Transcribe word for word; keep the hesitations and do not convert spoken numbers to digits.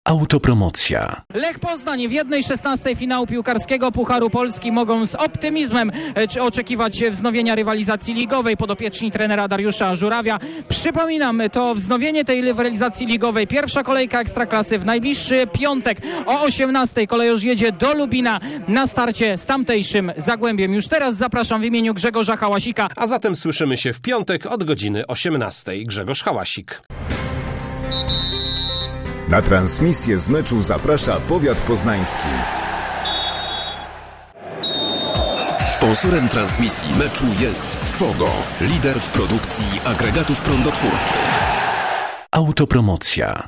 Autopromocja. Lech Poznań w jednej szesnastej finału piłkarskiego Pucharu Polski mogą z optymizmem e, oczekiwać wznowienia rywalizacji ligowej. Podopieczni trenera Dariusza Żurawia. Przypominam, to wznowienie tej rywalizacji ligowej. Pierwsza kolejka Ekstraklasy w najbliższy piątek o osiemnastej. Kolejorz jedzie do Lubina na starcie z tamtejszym Zagłębiem. Już teraz zapraszam w imieniu Grzegorza Hałasika. A zatem słyszymy się w piątek od godziny osiemnastej. Grzegorz Hałasik. Na transmisję z meczu zaprasza Powiat Poznański. Sponsorem transmisji meczu jest Fogo, lider w produkcji agregatów prądotwórczych. Autopromocja.